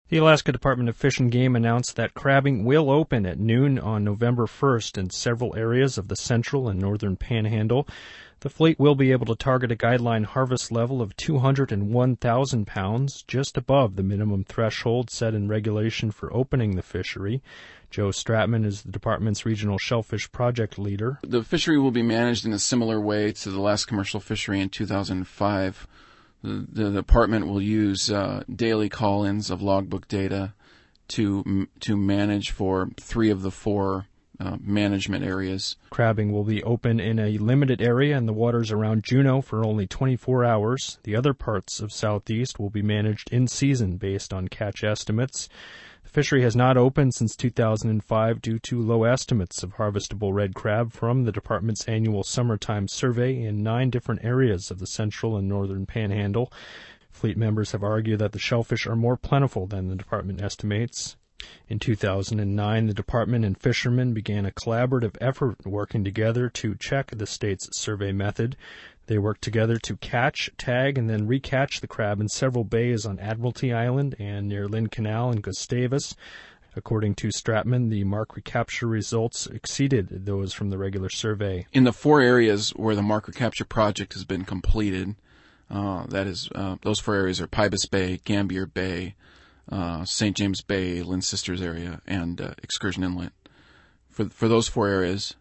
The Alaska Department of Fish and Game announced that crabbing will open at noon on November 1st in several areas of the central and northern panhandle. The fleet will be able to target a guideline harvest level of 201,000 pounds, just above the minimum threshold set in regulation for opening the fishery. Joe Stratman is the department's regional shellfish project leader. The fishery will be managed in a similar way to the last commercial fishery in 2005. The department will use daily call-ins of logbook data to manage for 3 of the 4 management areas. Crabbing will be open in a limited area in the waters around Juneau for only 24 hours. The other parts of Southeast will be managed in season based on catch estimates. The fishery has not opened since 2005 due to low estimates of harvestable red crab from the department's annual summertime survey in 9 different areas of the central and northern panhandle. Fleet members have argued that the shellfish are more plentiful than the department estimates. In 2009, the department and fishermen began a collaborative effort working together to check the state's survey method. They worked together to catch, tag, and then recatch the crab in several bays on Admiralty Island and near Lynn Canal and Gustavus. According to Stratman, the mark recapture results exceeded those from the regular survey. In the 4 areas where the mark recapture project has been completed, those 4 areas are Pybus Bay, Gambier Bay, St. James Bay, Lynn Sisters area, and Excursion Inlet. For those 4 areas,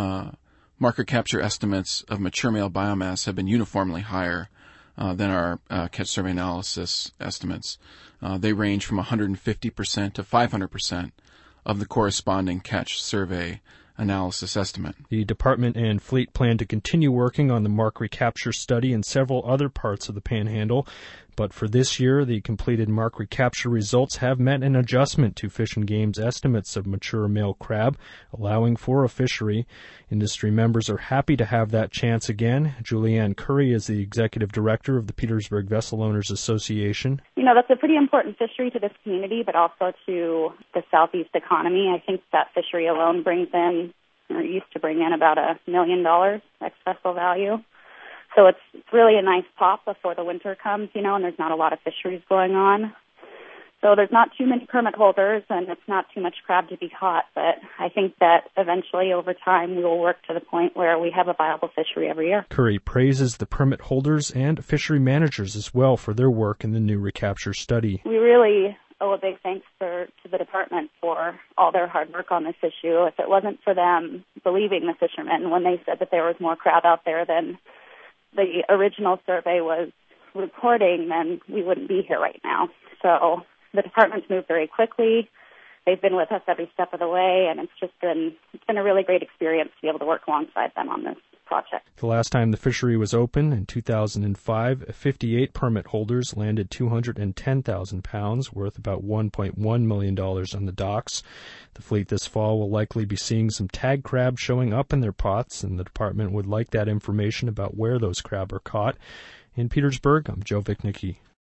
marker capture estimates of mature male biomass have been uniformly higher than our catch survey analysis estimates. They range from 150% to 500% of the corresponding catch survey analysis estimate. The department and fleet plan to continue working on the mark recapture study in several other parts of the panhandle, but for this year, the completed mark recapture results have met an adjustment to Fish and Game's estimates of mature male crab, allowing for a fishery. Industry members are happy to have that chance again. Julianne Curry is the executive director of the Petersburg Vessel Owners Association. That's a pretty important fishery to this community, but also to the southeast economy. I think that fishery alone brings in, or used to bring in, about $1 million ex-vessel value. So it's really a nice pop before the winter comes, and there's not a lot of fisheries going on. So there's not too many permit holders, and it's not too much crab to be caught. But I think that eventually, over time, we will work to the point where we have a viable fishery every year. Curry praises the permit holders and fishery managers as well for their work in the new recapture study. We really owe a big thanks to the department for all their hard work on this issue. If it wasn't for them believing the fishermen when they said that there was more crab out there than the original survey was reporting, then we wouldn't be here right now. So the department's moved very quickly. They've been with us every step of the way, and it's been a really great experience to be able to work alongside them on this project. The last time the fishery was open, in 2005, 58 permit holders landed 210,000 pounds, worth about $1.1 million on the docks. The fleet this fall will likely be seeing some tag crab showing up in their pots, and the department would like that information about where those crab are caught. In Petersburg, I'm Joe Vichnicki.